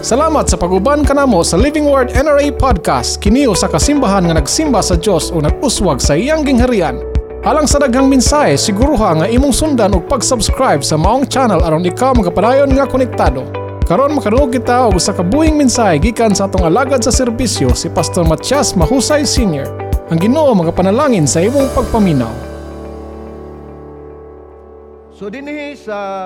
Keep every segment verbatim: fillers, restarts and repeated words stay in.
Salamat sa paguban kanamo sa Living Word N R A Podcast. Kini usa ka simbahan nga nagsimba sa Dios o nag-uswag sa iyang gingharian. Alang sa daghang mensahe, siguruha nga imong sundan og pag-subscribe sa maong channel aron ikaw magapadayon nga konektado. Karon makaduog kita og usa ka buhing mensahe gikan sa atong alagad sa serbisyo si Pastor Matias Mahusay Senior Ang Ginoo magapanalangin sa imong pagpaminaw. So dinhi sa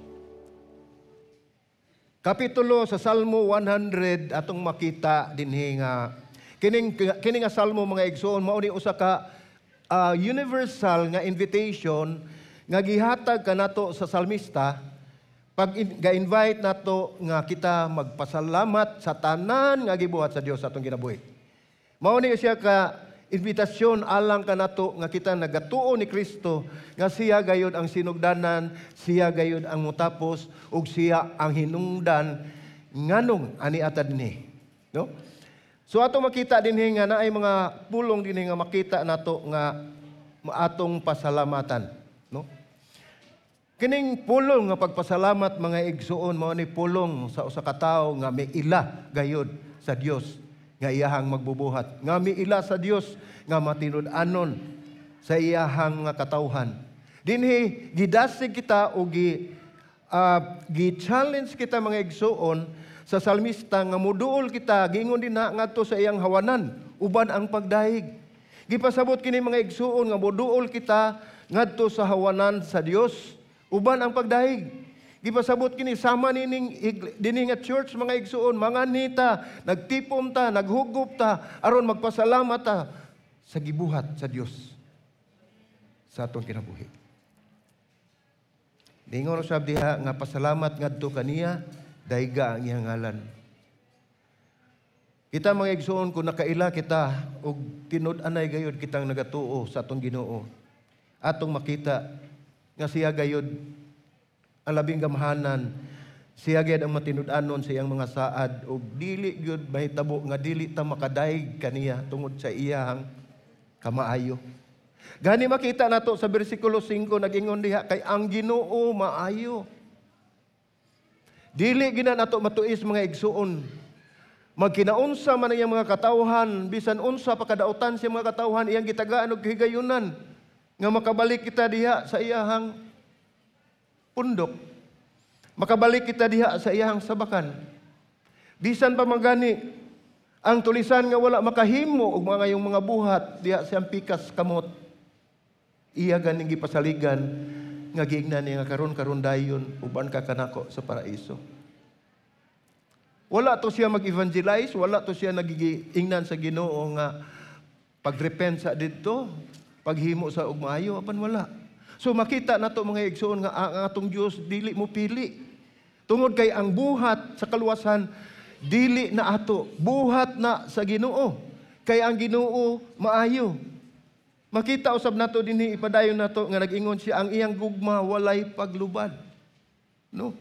kapitulo sa Salmo one hundred atong makita dinhi nga kining kini nga salmo mga igsoon mao ni usa ka uh, universal nga invitation nga gihatag kanato sa salmista pag ga-invite nato nga kita magpasalamat sa tanan nga gibuhat sa Dios atong kinabuhi. Mao ni siya ka invitasyon alang kanato nga kita nagatuo ni Kristo nga siya gayud ang sinugdanan, siya gayud ang mutapos ug siya ang hinungdan nganong ani ata dinhi, no? So ato makita dinhi nga naay mga pulong dinhi nga makita nato nga atong pasalamatan, no? Kining pulong nga pagpasalamat mga igsuon mao ni pulong sa usa ka tawo nga may ila gayud sa Dios nga iyahang magbubuhat, nga miila sa Dios nga matinud-anon sa iyahang nga katawhan. Dinhi gidasig kita o gi uh, gi-challenge kita mga igsuon sa salmista nga muduol kita gingon din na ngadto sa iyang hawanan uban ang pagdahig. Gipasabot kini mga igsuon nga muduol kita ngadto sa hawanan sa Dios uban ang pagdahig. Gipasabot kini sama nining dinhi nga church mga igsuon, mga nita, nagtipon ta, naghugop ta aron magpasalamat ta sa gibuhat sa Dios sa atong kinabuhi. Dingon usab diha nga pasalamat ngadto kaniya dayga ang iyang ngalan. Kita mga igsuon kung nakaila kita og tinud-anay gayud kitang nagatuo sa atong Ginoo, atong makita nga siya gayud ang labing gamhanan, siya gyud ang matinud-anon sa iyang mga saad ug dili gyud mahitabo nga dili ta makadaig kaniya tungod sa iyang kamaayo. Gani makita nato sa bersikulo five nag-ingon diha kay ang Ginoo maayo. Dili gina nato matuis mga igsuon. Magkinaunsa man iyang mga katawhan, bisan unsa pa kadautan sa mga katawhan iyang gitagaan og higayunan nga makabalik kita diha sa iyang pundok. Makabalik kita diha sa iyang sabakan. Bisan pa magani ang tulisan nga wala makahimo og mga yung mga buhat diha sa pikas kamot. Iya ganing gipasaligan nga giingnan niya nga karon-karon dayon uban ka kanako sa paraiso. Wala to siya mag-evangelize, wala to siya nagiingnan sa Ginoo nga pagrepent sa didto, paghimo sa ug maayo apan wala. So makita nato mga igsoon nga ang atong Dios dili mo pili. Tungod kay ang buhat sa kaluwasan dili na ato, buhat na sa Ginoo. Kay ang Ginoo maayo. Makita usab nato dinhi ipadayon nato nga nag-ingon siya ang iyang gugma walay paglubad. No?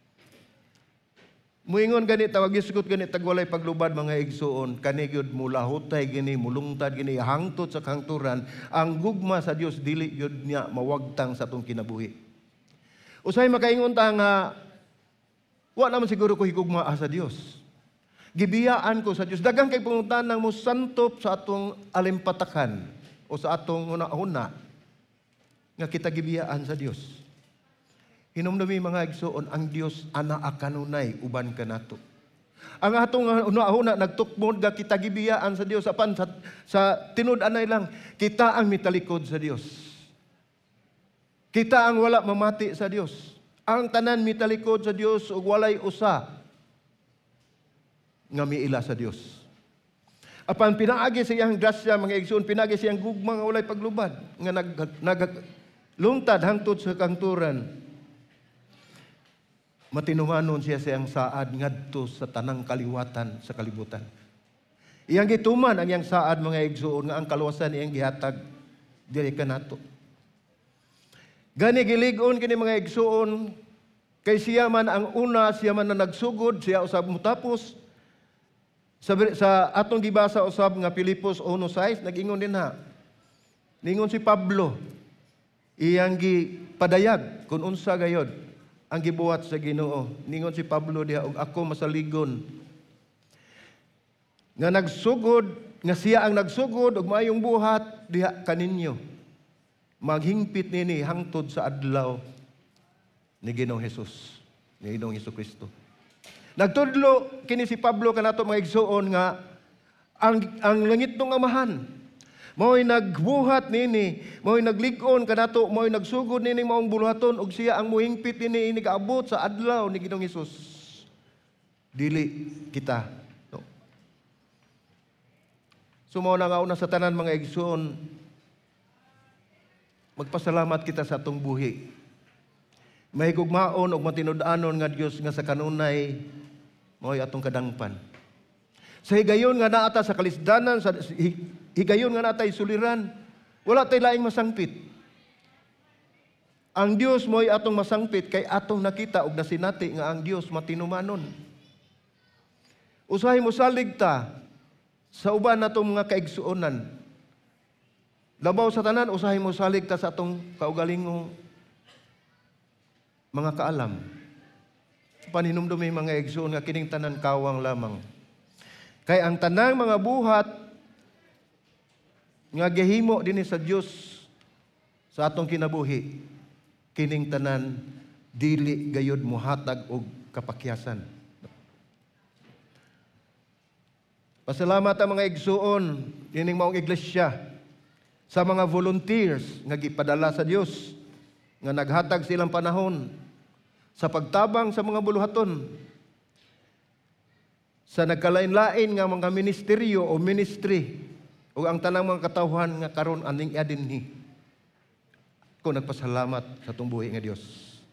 Muingon gani tawag gisgot gani tagwalay paglubad mga igsoon kani gyud mulahutay gini mulungtad gini hangtod sa kahangturan ang gugma sa Dios dili gyud niya mawagtang sa atong kinabuhi. Usay makaingon ta nga wa naman siguro ko higugma sa Dios. Gibiyaan ko sa Dios daghang kay pangutana mo santop sa atong alimpatakan o sa atong una-una nga kita gibiyaan sa Dios. Hinumdumi mga igsoon, ang Dios ana akanunay uban kanato. Ang atong una-una nagtukmod nga kita gibiyaan sa Dios apan sa, sa tinud-anay lang kita ang mitalikod sa Dios. Kita ang wala mamati sa Dios. Ang tanan mitalikod sa Dios ug walay usa nga miila sa Dios. Apan pinaagi sa iyang grasya mga igsoon, pinaagi sa iyang gugma nga walay paglubad nga nag, nag lungtad hangtod sa kahangturan. Matinumanon siya sa iyang saad ngadto sa tanang kaliwatan sa kalibutan. Iyang gituman ang iyang saad mga igsuon nga ang kaluwasan iyang gihatag diri kanato. Gani gilig-on kini mga igsuon kay siya man ang una, siya man na nagsugod, siya usab mutapos. Sa, sa atong gibasa usab nga Pilipos one six nag-ingon din ha. Ningon si Pablo iyang gipadayag kun unsa gayod ang gibuhat sa Ginoo. Ningon si Pablo diha, og ako masaligon nga nagsugod, nga siya ang nagsugod og maayong buhat diha kaninyo. Maghingpit nini hangtod sa adlaw ni Ginoong Hesus, ni Ginoong Hesukristo. Nagtudlo kini si Pablo kanato mga igsuon nga ang ang langit ng amahan mao'y nagbuhat nini, mao'y naglig-on kanato, mao'y nagsugod nini maong buluhaton og siya ang muhingpit nini ini kaabot sa adlaw ni Ginoong Hesus. Dili kita. No? So mao na nga una sa tanan mga igsuon, magpasalamat kita sa atong buhi. Mahigugmaon og matinud-anon nga Dios nga sa kanunay mao'y atong kadangpan. Sa higayon nga naata sa kalisdanan, sa higayon nga naatay suliran, wala tay laing masangpit. Ang Dios mo'y atong masangpit kay atong nakita og nasinati nga ang Dios matinumanon. Usahay mo salig ta sa uban natong mga kaigsuonan. Labaw sa tanan, usahay mo salig ta sa atong kaugalingong mga kaalam. Paninumdumi mga igsuon nga kining tanan kawang lamang. Kay ang tanang mga buhat nga gihimo dinhi sa Dios sa atong kinabuhi, kining tanan dili gayud mohatag og kapakyasan. Pasalamat ang mga igsuon kining maong iglesia sa mga volunteers nga gipadala sa Dios nga naghatag silang panahon sa pagtabang sa mga buluhaton, sa nagkalain-lain nga mga ministeryo o ministry o ang tanang mga katawhan nga karon aning adinhi. Ko nagpasalamat sa atong buhi nga Dios.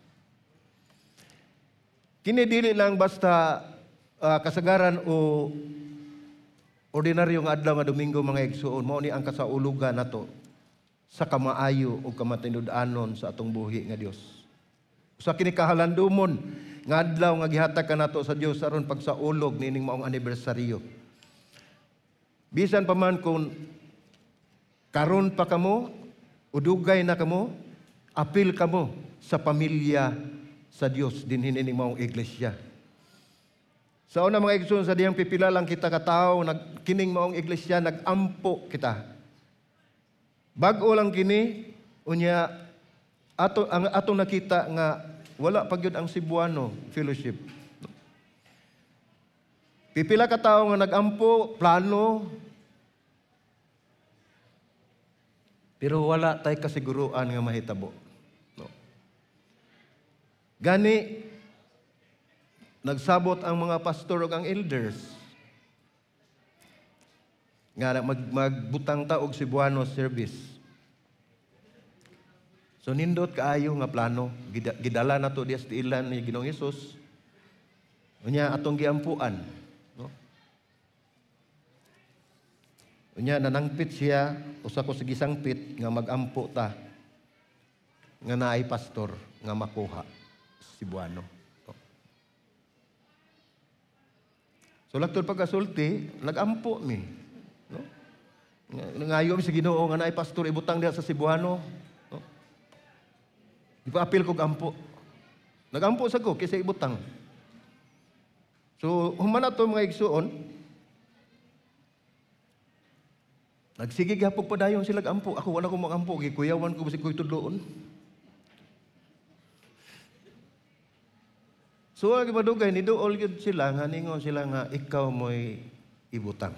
Kini dili lang basta uh, kasagaran o ordinaryo nga adlaw nga Domingo mga igsuon, mao ni ang kasaulugan nato sa kamaayo o kamatinud-anon sa atong buhi nga Dios. Sa kini kahalandumon nga adlaw nga gihatag kanato sa Dios aron pagsaulog nining maong anibersaryo. Bisan pa man kung karon pa kamo, udugay na kamo, apil kamo sa pamilya sa Dios dinhi nining maong iglesia. Sa una mga igsoon sa diyang pipila lang kita katao, nag kining maong iglesia nagampo kita. Bag-o lang kini unya ato ang atong nakita nga wala pa gyud ang Cebuano fellowship. Pipila ka tawo nga nagampo, plano, pero wala tay kasiguruan nga mahitabo. No. Gani nagsabot ang mga pastor ug ang elders nga mag magbutang ta og Cebuano service. So nindot kaayo nga plano, gidala na to dias ti ilan ni Ginoong Hesus. Unya atong giampuan, no? Unya nanangpit siya usa ko sige sangpit nga magampo ta nga naay pastor nga makuha Cebuano. No? So laktod pagkasulti, nagampo mi, no? Ngayo mi sa Ginoo nga naay pastor ibutang diha sa Cebuano. Ipa-apil ko gampo. Nagampo sa ko kaysa ibutang. So, humana to mga igsuon, nagsige gihapog padayon sila gampo. Ako wala ko magampo, gikuyawan ko si kuy tudloon. So, ang ipadugay, nidool yun sila, nga ningon sila nga, ikaw mo'y ibutang.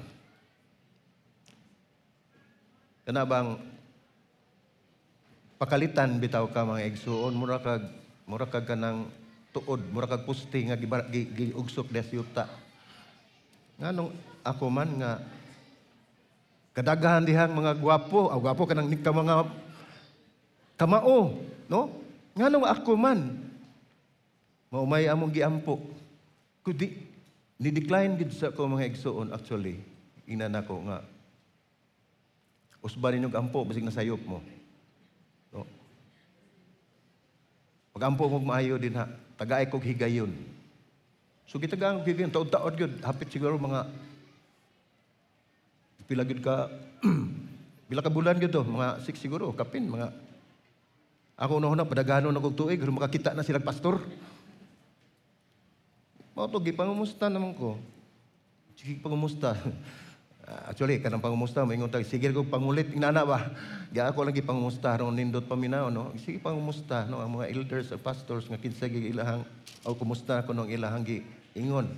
Kana bang pakalitan bitaw ka mga igsuon, mura kag mura kag kanang tuod, mura kag pusti nga giugsok des yuta. Nganong ako man nga kadaghan dihang mga gwapo, aw gwapo kanang nika mga kamao, no? Nganong ako man maumay among giampo. Kudi ni decline gid sa ko mga igsuon actually. Ingnan nako nga usba ninyo ampo bisig nasayop mo. No. Pag-ampo mo maayo din ha, tagaay kog higayon. So gitagang higayon, taod-taod yun, hapit siguro mga pila gyud ka, pila ka bulan gyud to, mga six siguro, kapin, mga ako na-una, padaganon na kog tuig, makakita na silang pastor. Mao to gipangumusta naman ko. Sige pangumusta. Uh, actually kanang pangumusta maingon tag sige ko pangulit inana ba. Ga ako lang gipangumusta ron nindot paminaw no. Sige pangumusta no ang mga elders or pastors nga kinsa gi ilahang o kumusta ko nung ilahang gi ingon.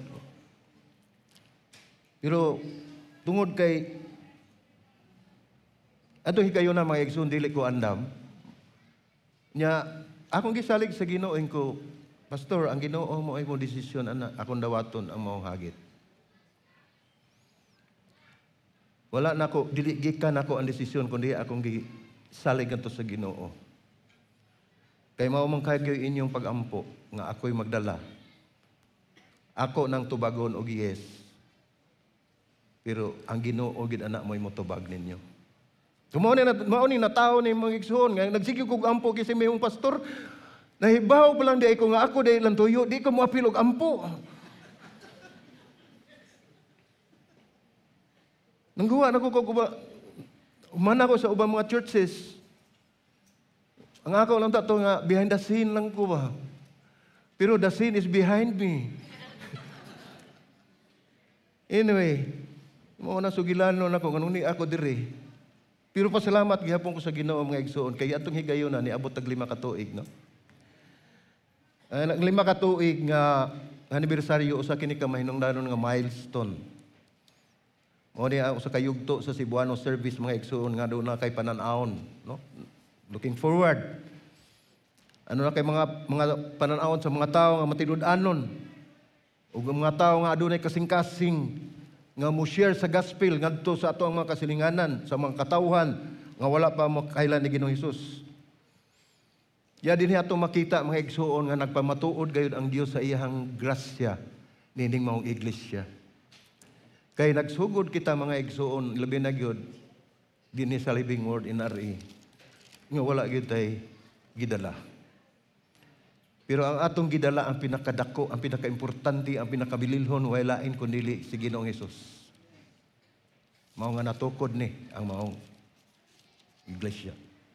Pero tungod kay ato higayon na mga igsoon dili ko andam. Nya akong gisalig sa Ginoo ko, Pastor, ang Ginoo mo ay mo desisyon ana akong dawaton ang maong hagit. Wala na ko dili gikan ako ang desisyon kundi akong gisalig ngadto sa Ginoo. Kay mao man kayo inyong pagampo nga ako'y magdala. Ako nang tubagon og yes. Pero ang Ginoo gid ana mo'y motubag ninyo. Mao ni mao ni natawo ni mga igsoon nga nagsige kog ampo kasi mayong pastor. Nahibaw pa lang di ko nga ako dahil lang tuyo, di ko mo apilog ampo. Nangguwa na ko kung umana ko sa ubang mga churches. Ang ako lang tato nga, behind the scene lang ko ba. Pero the scene is behind me. Anyway, mo na sugilanon ako, ganun ni ako diri. Pero pasalamat gihapon ko sa Ginoo mga igsoon, kaya atong higayon na, niabot tag lima ka tuig, no? Uh, lima ka tuig nga anibersaryo usa kini ka mahinungdanon nga milestone. Mo ni usa ka yugto sa Cebuano service mga igsoon nga do na kay panan-awon, no? Looking forward. Ano na kay mga mga panan-awon sa mga tawo nga matinud-anon. Ug mga tawo nga adunay kasing-kasing nga mo share sa gospel ngadto sa ato ang mga kasilinganan, sa mga katawhan nga wala pa makailan ni Ginoong Hesus. Ya dinhi ato makita mga igsoon nga nagpamatuod gayud ang Dios sa iyang grasya nining maong iglesia. Kay nagsugod kita mga igsoon labi na gyud dinhi sa Living Word N R A nga wala gyud tay gidala. Pero ang atong gidala ang pinakadako, ang pinakaimportante, ang pinakabililhon wala lain kundi si Ginoong Hesus. Mao nga natukod ni ang maong iglesia.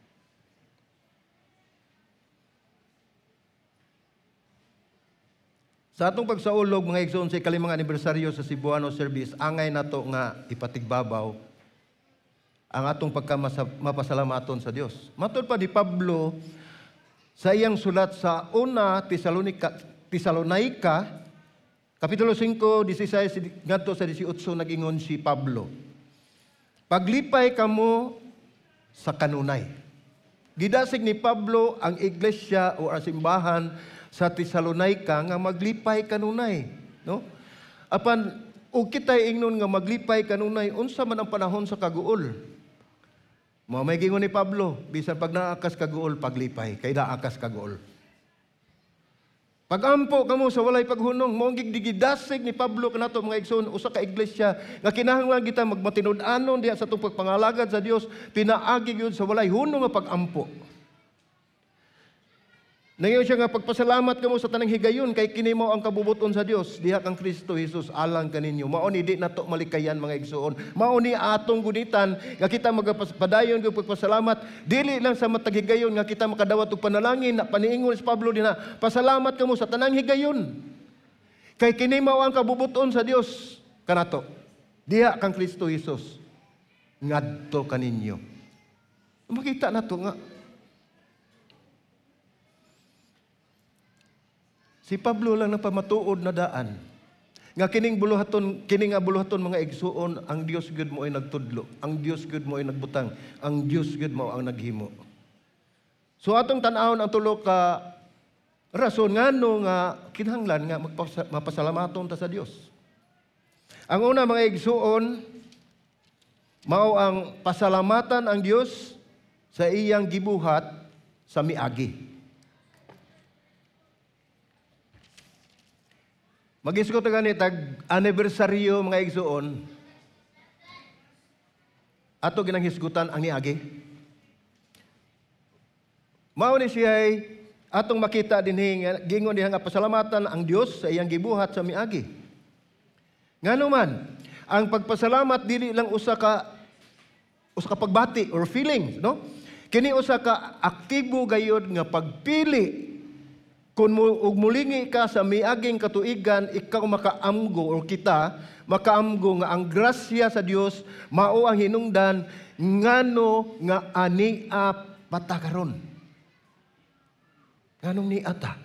Sa atong pagsaulog mga igsoon sa ikalimang anibersaryo sa Cebuano service, angay nato nga ipatigbabaw ang atong pagkamapasalamaton sa Dios. Matod pa ni Pablo sa iyang sulat sa una Tesalonica, Tesalonica kapitulo five, sixteen ngadto sa eighteen nag-ingon si Pablo. Paglipay kamo sa kanunay. Gidasig ni Pablo ang iglesia o ang simbahan sa Tesalonica nga maglipay kanunay, no? Apan ug kitay ingnon nga maglipay kanunay unsa man ang panahon sa kaguol. Mao may gingon ni Pablo, bisan pag naakas kaguol paglipay, kay naakas kaguol. Pagampo kamo sa walay paghunong, mao gigdasig ni Pablo kanato mga igsoon usa ka iglesia nga kinahanglan kita magmatinud-anon diha sa atong pagpangalagad sa Dios, pinaagi gyud sa walay hunong nga pagampo. Nangayon siya nga pagpasalamat kamo sa tanang higayon kay kini mao ang kabubuton sa Dios diha kang Kristo Jesus alang kaninyo. Mao ni di nato malikayan mga igsoon. Mao ni atong gunitan nga kita magpadayon gyud pagpasalamat dili lang sa matag higayon nga kita makadawat og panalangin na paniingon si Pablo dinha. Pasalamat kamo sa tanang higayon. Kay kini mao ang kabubuton sa Dios kanato diha kang Kristo Jesus ngadto kaninyo. Makita nato nga si Pablo lang napamatuod na daan. Nga kining buluhaton, kining nga buluhaton mga igsuon, ang Dios gud mo ay nagtudlo, ang Dios gud mo ay nagbutang, ang Dios gud mo ang naghimo. So atong tan-awon ang tulo ka rason ngano nga kinahanglan nga mapasalamaton ta sa Dios. Ang una mga igsuon, mao ang pasalamatan ang Dios sa iyang gibuhat sa miagi. Mag-isgot na ganit, anibersaryo mga igsoon, ato ginang hisgutan ang niagi. Mao ni siya atong makita din gingon diha nga pasalamatan ang Dios sa iyang gibuhat sa miagi. Ngano man, ang pagpasalamat dili lang usa ka usa ka pagbati or feelings, no? Kini usa ka aktibo gayud nga pagpili Kung ug mulingi ka sa miaging katuigan, ikaw makaamgo o kita makaamgo nga ang grasya sa Dios mao ang hinungdan ngano nga ania patakaron. Nganong ni ata?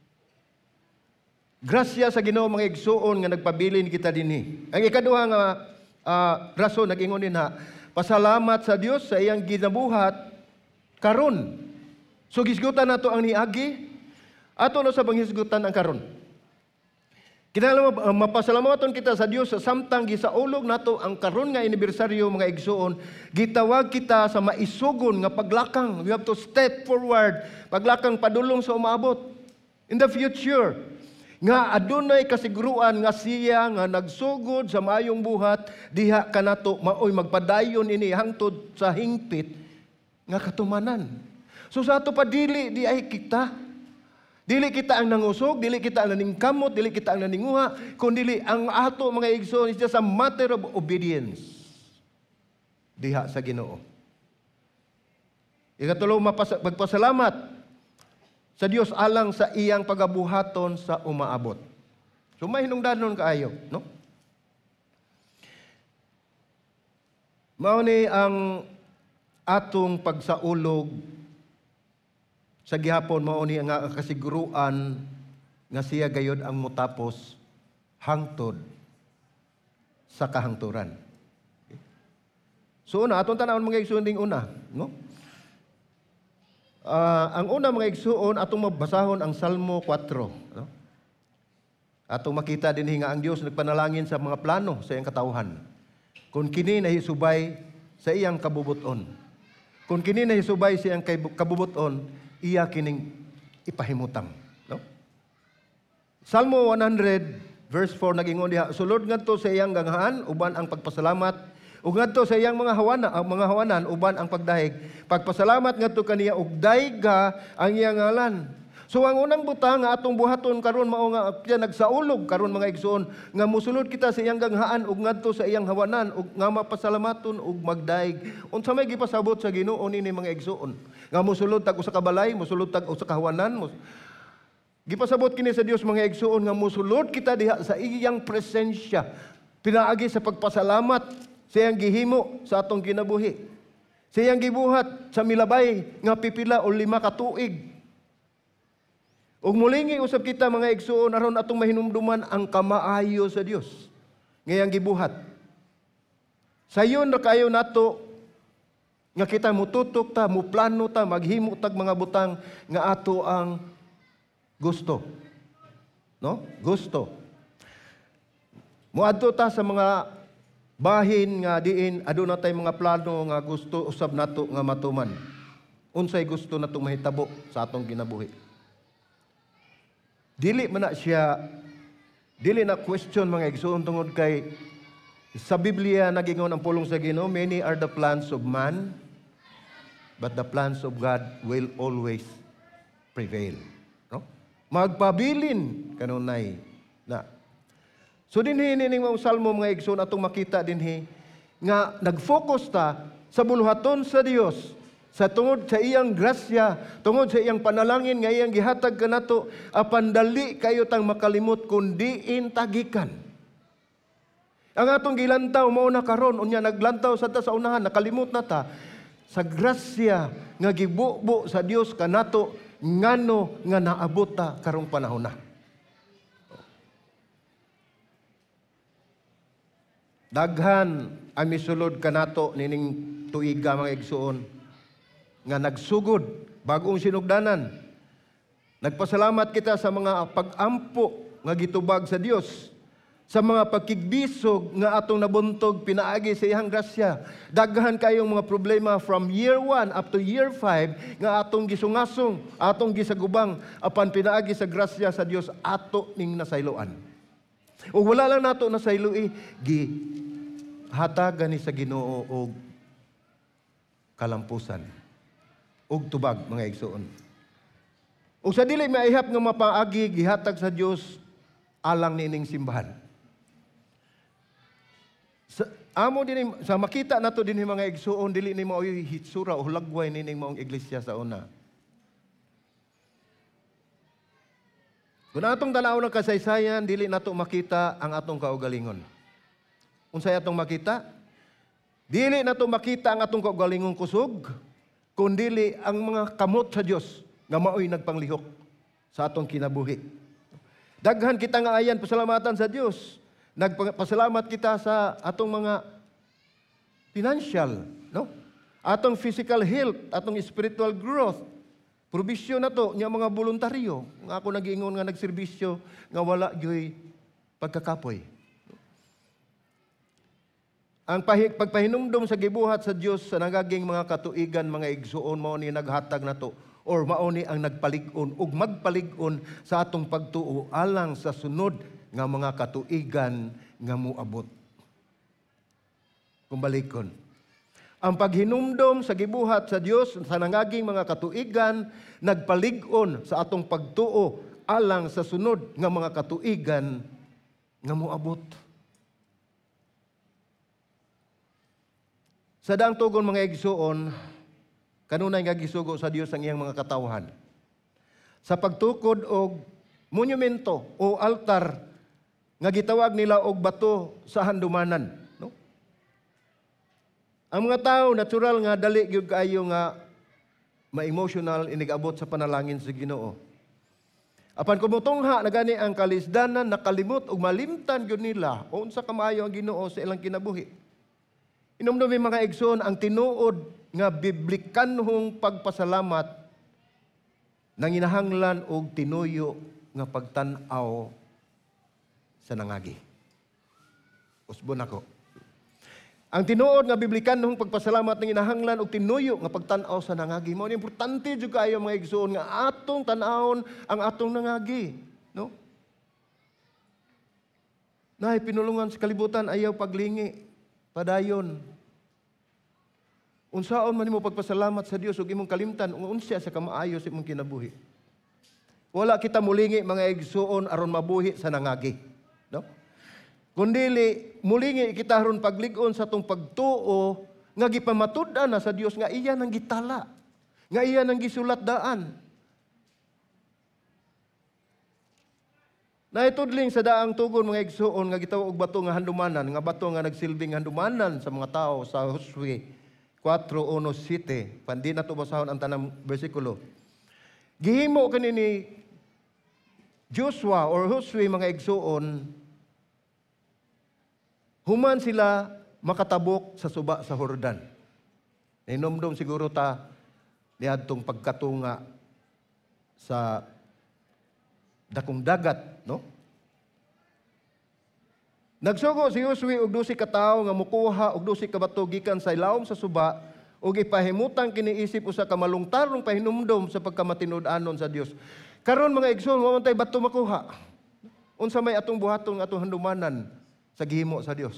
Grasya sa Ginoo mga igsuon nga nagpabilin kita dinhi. Ang ikaduha nga uh, rason nag-ingon dinha, pasalamat sa Dios sa iyang ginabuhat karon. So gisgutan nato ang niagi, ato no sa panghisgutan ang karon. Kinahanglan uh, mapasalamaton kita sa Dios sa samtang gisaulog nato ang karon nga anibersaryo mga igsuon, gitawag kita sa maisugon nga paglakang. We have to step forward, paglakang padulong sa umaabot in the future. Nga adunay kasiguruan nga siya nga nagsugod sa maayong buhat diha kanato maoy magpadayon ini hangtod sa hingpit nga katumanan. So sa ato pa dili di ay kita. Dili kita ang nangusog, dili kita ang naningkamot, dili kita ang naninguha, kundi ang ato mga igsoon is just a matter of obedience. Diha sa Ginoo. Ikatulo, magpasalamat sa Dios alang sa iyang pagabuhaton sa umaabot. So may hinungdanon kaayo, no? Mao ni ang atong pagsaulog sa gihapon, mao ni nga kasiguruan nga siya gayod ang mutapos hangtod sa kahangturan. Okay. So una, atong tanawon mga igsuon ding una, no? Uh, ang una mga igsuon, atong mabasahon ang Salmo four, no? Atong makita din nga ang Dios nagpanalangin sa mga plano sa iyang katawhan. Kung kini nahisubay sa iyang kabubuton. Kung kini nahisubay sa iyang kabubuton, iya kining ipahimutang, no? Salmo one hundred verse four nag-ingon diha, sulod ngadto sa iyang ganghaan uban ang pagpasalamat, ug ngadto sa iyang mga hawana, ang mga hawanan uban ang pagdahig. Pagpasalamat ngadto kaniya ug dayga ang iyang ngalan. So ang unang butang nga atong buhaton karon mao nga siya nagsaulog karon mga igsoon nga mosulod kita sa iyang ganghaan ug ngadto sa iyang hawanan ug nga mapasalamaton ug magdaig. Unsa may gipasabot sa Ginoo nini mga igsoon? Nga mosulod tag usa ka balay, mosulod tag usa ka hawanan. Mos... Gipasabot kini sa Dios mga igsoon nga mosulod kita diha sa iyang presensya. Pinaagi sa pagpasalamat sa iyang gihimo sa atong kinabuhi. Sa iyang gibuhat sa milabay nga pipila o lima ka tuig. Ug mulingi usab kita mga igsuon aron atong mahinumduman ang kamaayo sa Dios ngayang gibuhat. Sayon ra kayo nato nga kita mututok ta, muplano ta, maghimo tag mga butang nga ato ang gusto. No? Gusto. Muadto ta sa mga bahin nga diin aduna tay mga plano nga gusto usab nato nga matuman. Unsay gusto natong mahitabo sa atong kinabuhi. Dili man na siya, dili na question mga igsoon tungod kay sa Biblia nagingon ang pulong sa Ginoo, many are the plans of man, but the plans of God will always prevail. No? Magpabilin kanunay na. So dinhi nining mga salmo mga igsoon atong makita dinhi nga nag-focus ta sa buluhaton sa Dios. Sa tungod sa iyang grasya, tungod sa iyang panalangin nga iyang gihatag kanato, apan dali kayo tang makalimot kundi intagikan. Ang atong gilantaw mao na karon unya naglantaw sa ta sa unahan, nakalimot na ta sa grasya nga gibubo sa Dios kanato ngano nga naabot ta karong panahon na. Daghan ang misulod kanato nining tuiga mga igsuon nga nagsugod bagong sinugdanan. Nagpasalamat kita sa mga pag-ampo nga gitubag sa Dios, sa mga pagkigbisog nga atong nabuntog pinaagi sa iyang grasya. Daghan kayong mga problema from year one up to year five nga atong gisungasong, atong gisagubang apan pinaagi sa grasya sa Dios ato ning nasayloan. O wala lang nato nasayloi, gi hatagan ni sa Ginoo og kalampusan. Og tubag mga igsoon. O sa dili maihap nga mapaagi gihatag sa Dios alang nining simbahan. Sa amo din sa makita nato dinhi mga igsoon dili ni mao hitsura o lagway nining maong iglesia sa una. Kung atong tanaw ng kasaysayan, dili nato makita ang atong kaugalingon. Unsay atong makita? Dili nato makita ang atong kaugalingon kusog, kundi ang mga kamot sa Dios nga maoy nagpanglihok sa atong kinabuhi. Daghan kita nga ayan pasalamatan sa Dios. Nagpasalamat kita sa atong mga financial, no? Atong physical health, atong spiritual growth. Provision na to nya mga voluntaryo. Nga ako nag-iingon nga nagserbisyo nga wala gyoy pagkakapoy. Ang pagpahinumdom sa gibuhat sa Dios sa nagaging mga katuigan, mga igsuon, mao ni naghatag na to or mao ni ang nagpalig-on ug magpalig-on sa atong pagtuo alang sa sunod nga mga katuigan nga moabot. Kumbalikon. Ang paghinumdom sa gibuhat sa Dios sa nangaging mga katuigan nagpalig-on sa atong pagtuo alang sa sunod nga mga katuigan nga moabot. Sa daang tugon mga igsuon, kanunay nga gisugo sa Dios ang iyang mga katawhan. Sa pagtukod og monumento o altar nga gitawag nila og bato sa handumanan. Ang mga tao, natural nga, dali gyud kaayo nga ma-emotional inigabot sa panalangin sa Ginoo. Apan kumutungha na gani ang kalisdanan, nakalimot ug malimtan gyud nila o unsa kamaayo ang Ginoo sa ilang kinabuhi. Inumdumi mga igsoon ang tinuod nga biblikanhong pagpasalamat nanginahanglan og tinuyo nga pagtan-aw sa nangagi. Usbon ako. Ang tinuod nga biblikanhong pagpasalamat ng inahanglan og tinuyo nga pagtan-aw sa nangagi. Mao ni importante jud kaayo mga igsoon nga atong tan-awon ang atong nangagi, no? Naay pinulungan sa kalibutan ayaw paglingi, padayon. Unsaon man nimo pagpasalamat sa Dios ug imong kalimtan ug unsya sa kamaayo sa imong kinabuhi. Wala kita mulingi mga igsoon aron mabuhi sa nangagi, no? Kundili, mulingi kita ron paglig-on sa tong pagtuo nga gipamatud-an na sa Dios nga iya nang gitala, nga iya nang gisulat daan. Naitudling sa daang tugon mga igsuon nga gitawag og bato nga handumanan, nga bato nga nagsilbing handumanan sa mga tao sa Josue four one seven. Pandi na to basahon ang tanang bersikulo. Gihimo kanini Joshua or Josue mga igsuon, human sila makatabok sa suba sa Jordan. Inomdom siguro ta niadtong pagkatunga sa dakong dagat, no? Nagsugo si Josue og dusi ka tawo nga mukuha og dusi ka bato gikan sa ilawom sa suba ug ipahimutang kiniisip usa ka malungtarong pahinumdom sa pagkamatinud-anon sa Dios. Karon mga igsoon, wa man tay bato makuha. Unsa may atong buhaton nga atong handumanan sa gihimo sa Dios.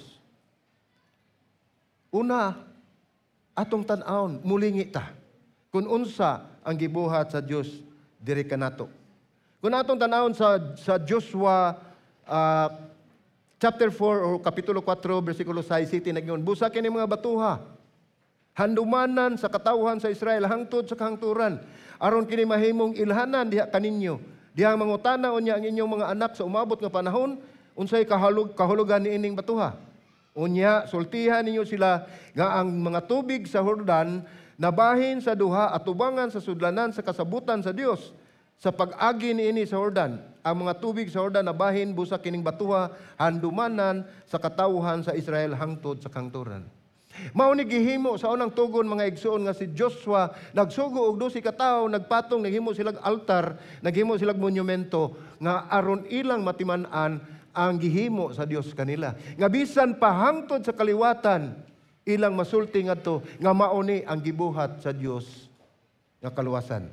Una, atong tan-awon, mulingi ta. Kung unsa ang gibuhat sa Dios diri kanato. Kung atong tan-awon sa sa Joshua uh, chapter four o kapitulo four bersikulo six siete naging busa kini mga batuha. Handumanan sa katawhan sa Israel hangtod sa kahangturan aron kini mahimong ilhanan diha kaninyo. Diha mangutana unya ang inyong mga anak sa umabot nga panahon unsay kahalug kahulugan niining batuha. Unya sultihan ninyo sila nga ang mga tubig sa Jordan nabahin sa duha at tubangan sa sudlanan sa kasabutan sa Dios. Sa pag-agi niini sa Jordan, ang mga tubig sa Jordan nabahin busa kining batuha handumanan sa katawhan sa Israel hangtod sa kahangturan. Mao ni gihimo sa unang tugon mga igsoon nga si Joshua nagsugo og dusi ka tawo nagpatong naghimo silang altar, naghimo silang monumento nga aron ilang matiman-an ang gihimo sa Dios kanila. Nga bisan pa hangtod sa kaliwatan ilang masulti ngadto nga mao ni ang gibuhat sa Dios nga kaluwasan.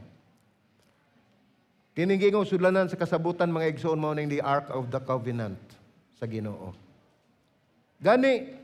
Kining gingong sudlanan sa kasabutan mga igsoon mao ning the Ark of the Covenant sa Ginoo. Gani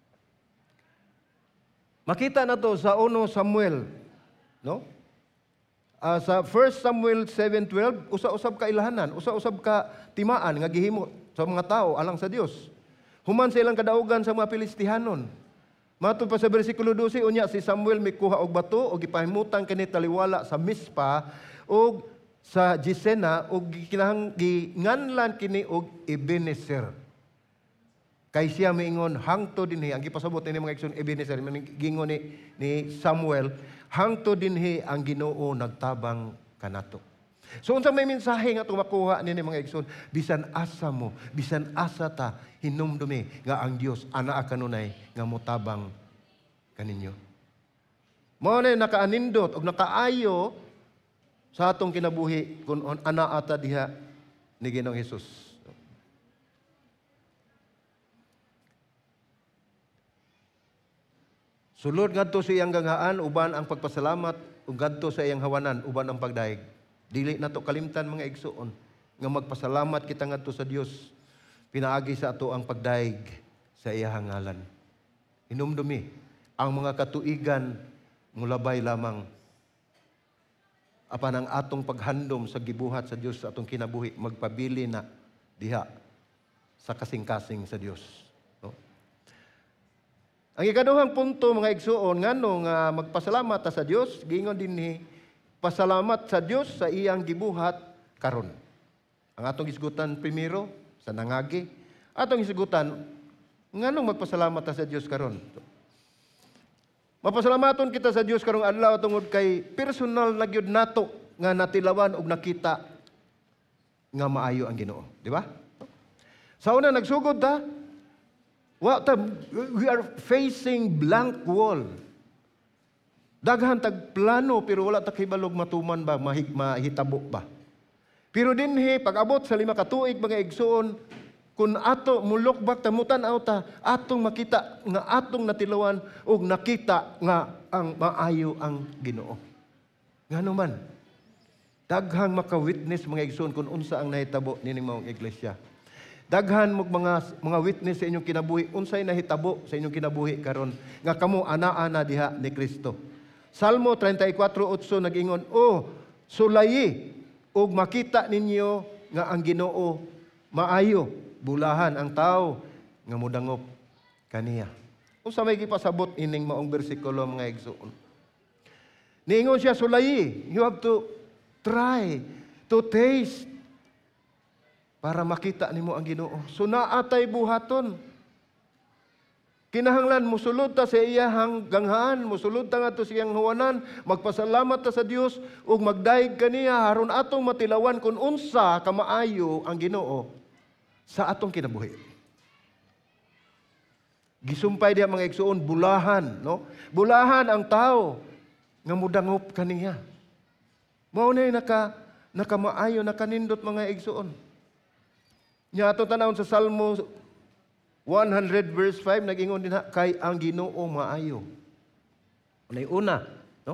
makita na to sa First Samuel, no? Uh, sa First Samuel seven twelve, usa-usab ka ilahanan, usa-usab ka timaan nga gihimo sa mga tao alang sa Dios. Human sa ilang kadaugan sa mga Pilistihanon. Matod pa sa bersikulo twelve unya si Samuel mikuha og bato og gipahimutan kini taliwala sa Mispa og sa Gisena ug kinahang ginganlan kini og Ebenezer. Kay siya miingon hangto dinhi ang gipasabot ni mga igsoon Ebenezer gingon ni, ni Samuel hangto dinhi ang Ginoo nagtabang kanato. So unsa may mensahe nga tumakuha nini mga igsoon, bisan asa mo, bisan asa ta hinumdumi nga ang Dios anaa kanunay nga motabang kaninyo. Mao na nakaanindot og nakaayo sa atong kinabuhi kung anaa ta diha ni Ginoong Hesus. Sulod ngadto sa iyang ganghaan uban ang pagpasalamat ug ngadto sa iyang hawanan uban ang pagdaig. Dili nato kalimtan mga igsoon nga magpasalamat kita ngadto sa Dios pinaagi sa ato ang pagdaig sa iyang ngalan. Hinumdumi ang mga katuigan mulabay lamang apan ang atong paghandom sa gibuhat sa Dios sa atong kinabuhi magpabili na diha sa kasing-kasing sa Dios. No? Ang ikaduhang punto mga igsoon ngano nga magpasalamat ta sa Dios, giingon dinhi pasalamat sa Dios sa iyang gibuhat karon. Ang atong isgutan primero sa nangagi, atong isgutan nganong magpasalamat ta sa Dios karon. Mapasalamaton kita sa Dios karong adlaw tungod kay personal na gyud nato nga natilawan ug nakita nga maayo ang Ginoo, di ba? Sa una nagsugod ta, wa ta we are facing blank wall. Daghan tag plano pero wala ta kibalog matuman ba mahig mahitabo ba. Pero dinhi pag-abot sa lima ka tuig mga igsoon kun ato mulukbak ta mutan-aw ta atong makita nga atong natilawan ug nakita nga ang maayo ang Ginoo. Ngano man daghang maka-witness mga igsoon kun unsa ang nahitabo nining maong iglesia. Daghan mo mga mga witness sa inyong kinabuhi unsay nahitabo sa inyong kinabuhi karon nga kamo anaa na diha ni Kristo. Salmo thirty-four eight nag-ingon, "Oh, sulayi ug makita ninyo nga ang Ginoo maayo, bulahan ang tao nga modangop kaniya." Unsa may gipasabot ining maong bersikulo mga igsoon? Niingon siya sulayi, you have to try to taste para makita nimo ang Ginoo. So naatay buhaton. Kinahanglan mosulod ta sa iyang ganghaan, mosulod ta ngadto sa iyang huwanan, magpasalamat ta sa Dios ug magdaig kaniya aron atong matilawan kung unsa kamaayo ang Ginoo sa atong kinabuhi. Gisumpay diha mga igsoon bulahan, no? Bulahan ang tao nga modangop kaniya. Mao nay naka nakamaayo nakanindot mga igsoon. Nya ato tanawon sa Salmo one hundred verse five nag-ingon din ha, kay ang Ginoo maayo. Unay una, no?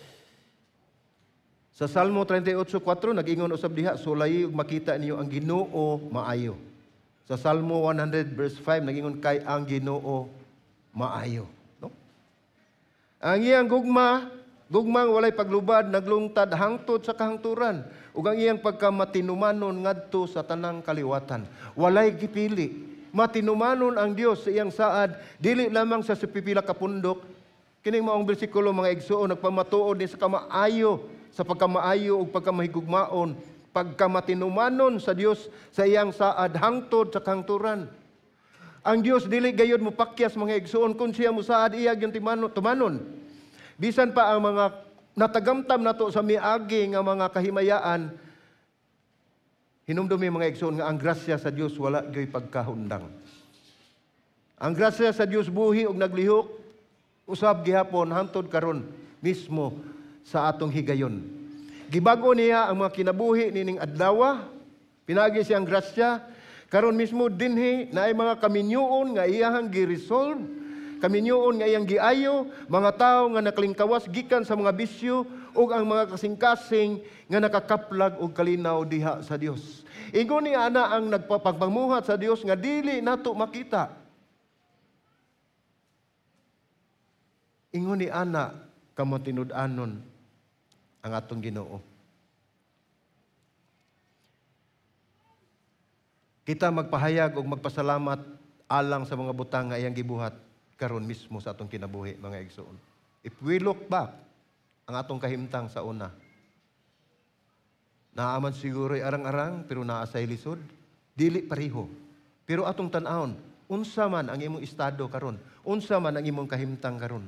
Sa Salmo thirty-eight four nag-ingon usab diha, sulayi ug makita niyo ang Ginoo maayo. Sa Salmo one hundred verse five nag-ingon kay ang Ginoo maayo, no? Ang iyang gugma, gugmang walay paglubad, naglungtad hangtod sa kahangturan. Ug ang iyang pagkamatinumanon ngadto sa tanang kaliwatan. Walay gipili. Matinumanon ang Dios sa iyang saad, dili lamang sa pipila ka pundok. Kining maong bersikulo mga igsoon nagpamatuod ni sa kamaayo, sa pagkamaayo ug pagkamahigugmaon, pagkamatinumanon sa Dios sa iyang saad hangtod sa kahangturan. Ang Dios dili gayud mo pakyas mga igsoon kun siya mo saad iya gyud tumanon. Bisan pa ang mga natagamtam nato sa miagi nga mga kahimayaan, hinumdumi mga igsoon nga ang grasya sa Dios wala gay pagkahundang. Ang grasya sa Dios buhi og naglihok usab gihapon hangtod karon mismo sa atong higayon. Gibag-o niya ang mga kinabuhi nining adlaw, pinagi siyang grasya karon mismo dinhi naay mga kaminyoon nga iyahang gi-resolve, kaminyoon nga iyang giayo, mga tao nga nakalingkawas gikan sa mga bisyo ug ang mga kasing-kasing nga nakakaplag og kalinaw diha sa Dios. Ingon ni ana ang nagpapagpamuhat sa Dios nga dili nato makita. Ingon ni ana kamo tinud-anon ang atong Ginoo. Kita magpahayag ug magpasalamat alang sa mga butang nga iyang gibuhat karon mismo sa atong kinabuhi mga igsoon. If we look back ang atong kahimtang sa una, Naaman siguro ay arang-arang, pero naasay lisod. Dili pareho. Pero atong tan-awon, unsa man ang imong estado karon, unsa man ang imong kahimtang karon.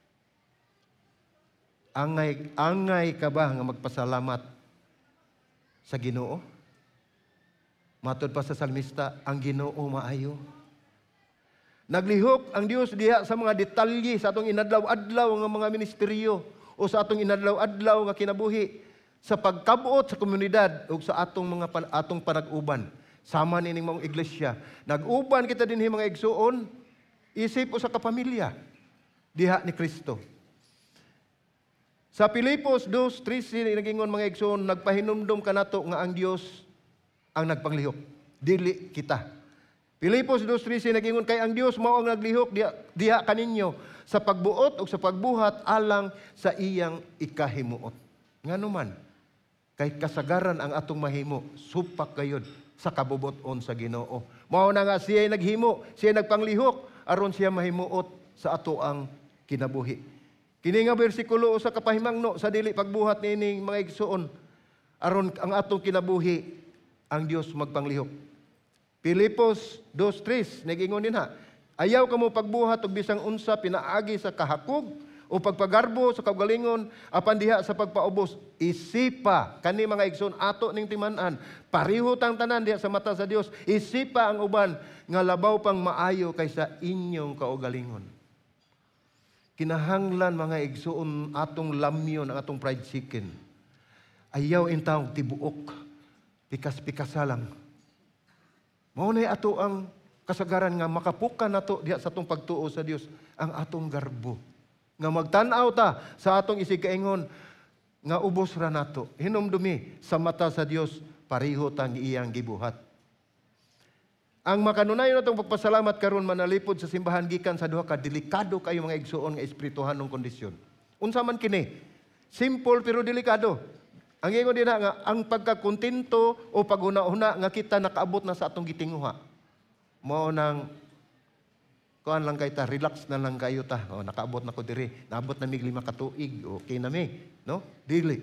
Angay, angay ka ba nga magpasalamat sa Ginoo? Matod pa sa salmista, ang Ginoo maayo. Naglihok ang Dios diha sa mga detalye sa atong inadlaw-adlaw nga mga ministeryo o sa atong inadlaw-adlaw nga kinabuhi sa pagkabuot sa komunidad o sa atong mga pan, atong panag-uban. Sama nining mga iglesia. Nag-uban kita dinhi mga igsuon, isip o sa kapamilya diha ni Kristo. Sa Filipos two thirteen nagingon mga igsoon, nagpahinumdom kanato nga ang Dios ang nagpanglihok, dili kita. Filipos two thirteen nagingon, kay ang Dios mao ang naglihok diha, diha kaninyo sa pagbuot o sa pagbuhat alang sa iyang ikahimuot. Ngano man, kay kasagaran ang atong mahimo, supak gayud sa kabubuton sa Ginoo. Mao na nga siya naghimo, siya nagpanglihok aron siya mahimuot sa ato ang kinabuhi. Kini nga bersikulo sa kapahimangno sa dili pagbuhat nining mga igsoon aron ang atong kinabuhi ang Dios magpanglihok. Filipos two three nagingon dinha, ayaw kamo pagbuhat og bisang unsa pinaagi sa kahakog o pagpagarbo sa kaugalingon apan diha sa pagpaubos. Isipa kani mga igsoon ato ning timan-an, pareho tang tanan diha sa mata sa Dios. Isipa ang uban nga labaw pang maayo kaysa inyong kaugalingon. Kinahanglan mga igsoon atong lamyon ang atong fried chicken. Ayaw intawag tibuok, pikas-pikasa lang. Mao na ato ang kasagaran nga makapukan nato diha sa atong pagtuo sa Dios ang atong garbo. Nga magtan-aw ta sa atong isig-kaingon nga ubos ra nato. Hinumdumi sa mata sa Dios pareho tang iyang gibuhat. Ang makanunayon natong pagpasalamat karon manalipod sa simbahan gikan sa duha ka delikado kayo mga igsuon nga espirituhanong kondisyon. Unsa man kini? Simple pero delikado. Ang ingon din nga ang pagkakontento o paguna-una nga kita nakaabot na sa atong gitinguha. Mao nang kuan lang kay ta, relax na lang kayo ta. O, nakaabot na ko diri. Naabot na mig lima ka tuig. Okay na mi, no? Dili.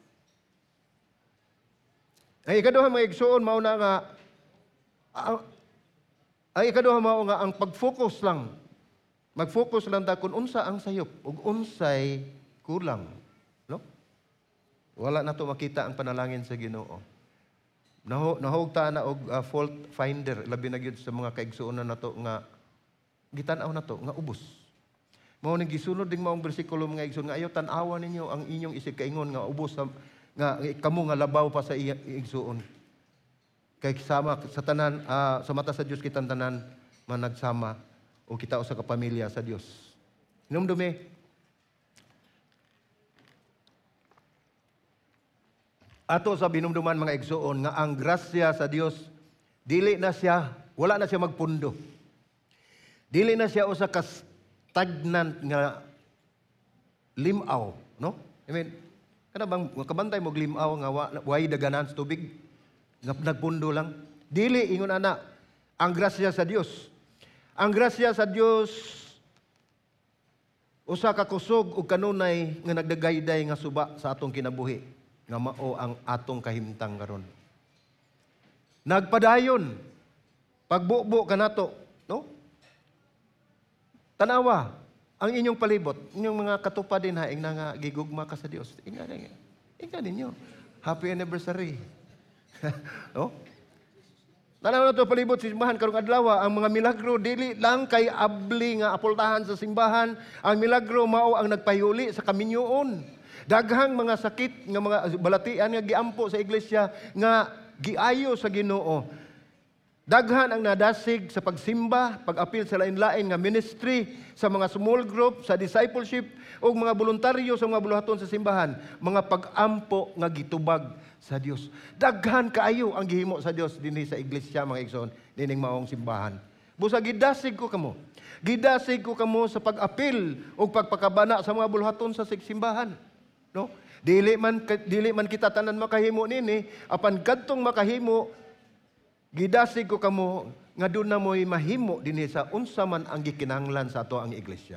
Ay ikaduha mga igsuon mao na nga ang, ay ikaduha mao nga ang pag-focus lang. Mag-focus lang ta kung unsa ang sayop ug unsay kulang, no? Wala na to makita ang panalangin sa Ginoo. Naho nahog ta na og uh, fault finder labi na gyud sa mga kaigsuonan nato nga gitan-aw nato nga ubos. Mao ning gisunod ding maong bersikulo mga igsoon nga ayo tan-awan ninyo ang inyong isig kaingon nga ubos sa, nga kamo nga labaw pa sa igsuon. Kay sama sa tanan uh, sa mata sa Dios kitang tanan man nagsama o kita usa ka pamilya sa Dios. Hinumdumi ato sa binumduman mga igsuon nga ang grasya sa Dios dili na siya, wala na siya magpundo. Dili na siya usa ka stagnant nga limaw, no? I mean, kada bang kabantay mo limaw nga way daganan sa tubig nga nagpundo lang. Dili ingon ana ang grasya sa Dios. Ang grasya sa Dios usa ka kusog ug kanunay nga nagdagayday nga suba sa atong kinabuhi nga mao ang atong kahimtang karon. Nagpadayon pagbubo kanato, no? Tanawa ang inyong palibot, inyong mga katupadin haing na nga gigugma ka sa Dios. Inga ninyo. Inga ninyo. Happy anniversary. No? Tanawa na to palibot sa simbahan karong adlaw, ang mga milagro dili lang kay abli nga apultahan sa simbahan. Ang milagro mao ang nagpahuli sa kaminyoon. Daghang mga sakit nga mga balatian nga giampo sa iglesia nga giayo sa Ginoo. Daghan ang nadasig sa pagsimba, pag-apil sa lain-lain nga ministry, sa mga small group, sa discipleship, o mga voluntaryo sa mga buluhaton sa simbahan, mga pag-ampo nga gitubag sa Dios. Daghan kaayo ang gihimo sa Dios dinhi sa iglesia mga igsoon, dining maong simbahan. Busa gidasig ko kamo. Gidasig ko kamo sa pag-apil o pagpakabana sa mga buluhaton sa simbahan. No? Dili man dili man kita tanan makahimo nini, apan kadtong makahimo gidasig ko kamo nga doon na mo'y mahimo dinhi sa unsa man ang gikinahanglan sa ato ang iglesia.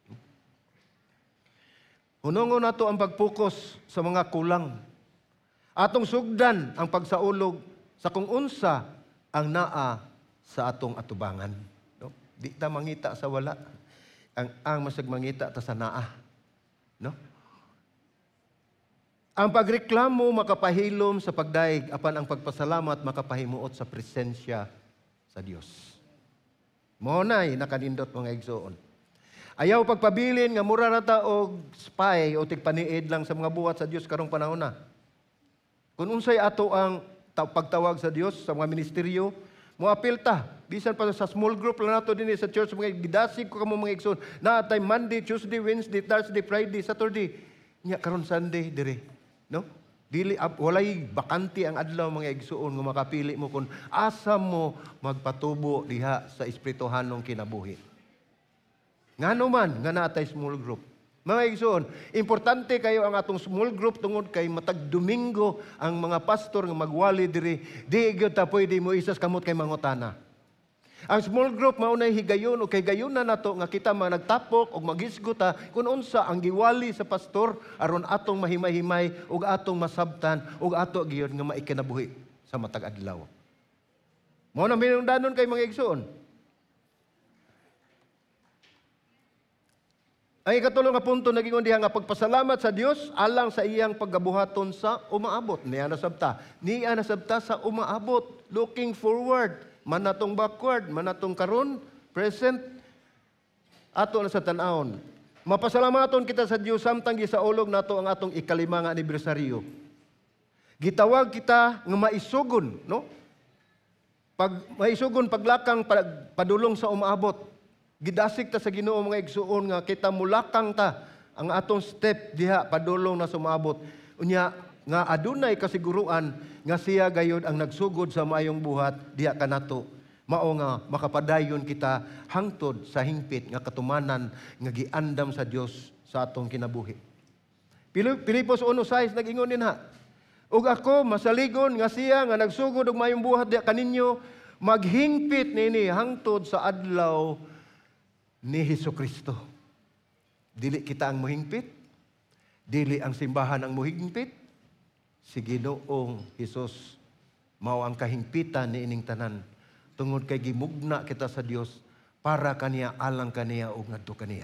Hunongon nato ang pag-focus sa mga kulang. Atong sugdan ang pagsaulog sa kung unsa ang naa sa atong atubangan. No? Di ta mangita sa wala. Ang ang masag mangita ta sa naa. No? Ang pagreklamo makapahilom sa pagdaig apan ang pagpasalamat makapahimuot sa presensya sa Dios. Mao nay nakanindot mga igsoon. Ayaw pagpabilin nga mura na ta og spy o tigpaniid lang sa mga buhat sa Dios karong panahon na. Kung unsay ato ang pagtawag sa Dios sa mga ministeryo, moapil ta. Bisan pa sa small group lang nato dinhi sa church, mga gidasig ko kamo mga igsoon. Naatay Monday, Tuesday, Wednesday, Thursday, Friday, Saturday. Nya karon Sunday dire. No? Dili ab, walay bakante ang adlaw mga igsoon nga makapili mo kung asa mo magpatubo diha sa espirituhanong kinabuhi. Ngano man nga naatay small group. Mga igsoon, importante kayo ang atong small group tungod kay matag Domingo ang mga pastor nga magwali diri, di gyud ta pwede mo isas kamot kay mangutana. Ang small group mao nay higayon o kay gayon na nato nga kita mga nagtapok o magisguta kung unsa ang giwali sa pastor aron atong mahimay-himay ug atong masabtan ug ato gyud nga maikinabuhi sa matag adlaw. Mao na minungdanon kay mga igsoon. Ang ikatulong nga punto naging diha nga pagpasalamat sa Dios alang sa iyang paggabuhaton sa umaabot. Niya nasabta. Niya nasabta sa umaabot. Looking forward. Manatong backward, manatong karon, present, ato na sa tan-awon. Mapasalamaton kita sa Dios samtang gisaulog nato ang atong ikalima nga anibersaryo. Gitawag kita nga maisugon, no? Pag maisugon paglakang padulong sa umaabot. Gidasig ta sa Ginoo mga igsuon nga kita mulakang ta ang atong step diha padulong na sumabot. Unya nga adunay kasiguruan nga siya gayud ang nagsugod sa maayong buhat diha kanato. Mao nga makapadayon kita hangtod sa hingpit nga katumanan nga giandam sa Dios sa atong kinabuhi. Pilipos one sais nag-ingon dinha. Ug ako masaligon nga siya nga nagsugod og maayong buhat diha kaninyo maghingpit nini hangtod sa adlaw ni Hesukristo. Dili kita ang mohingpit, dili ang simbahan ang mohingpit, si Ginoong Hesus mao ang kahingpitan ni ining tanan tungod kay gimugna kita sa Dios para kaniya, alang kaniya ug ngadto kaniya.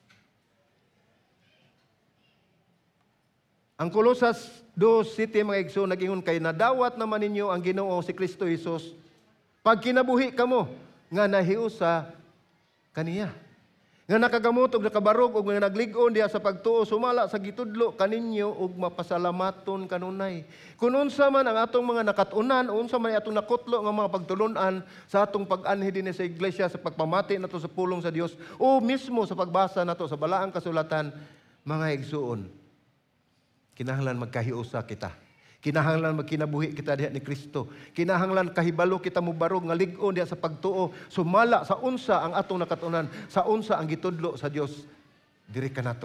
Ang Colosas two city mga igsoon nag-ingon kay nadawat naman ninyo ang Ginoo si Kristo Hesus pag kinabuhi kamo nga nahiusa kaniya. Nga nakagamot ug nakabarog ug nga naglig-on diha sa pagtuo sumala sa gitudlo kaninyo ug mapasalamaton kanunay. Kun unsa man ang atong mga nakatunan, unsa man atong nakutlo nga mga pagtulon-an sa atong pag-anhi dinhi sa iglesia sa pagpamati nato sa pulong sa Dios o mismo sa pagbasa nato sa balaang kasulatan, mga igsuon. Kinahanglan magkahiusa kita. Kinahanglan magkinabuhi kita diha ni Kristo. Kinahanglan kahibalo kita mubarog nga lig-on diha sa pagtuo, sumala sa unsa ang atong nakatunan, sa unsa ang gitudlo sa Dios diri kanato.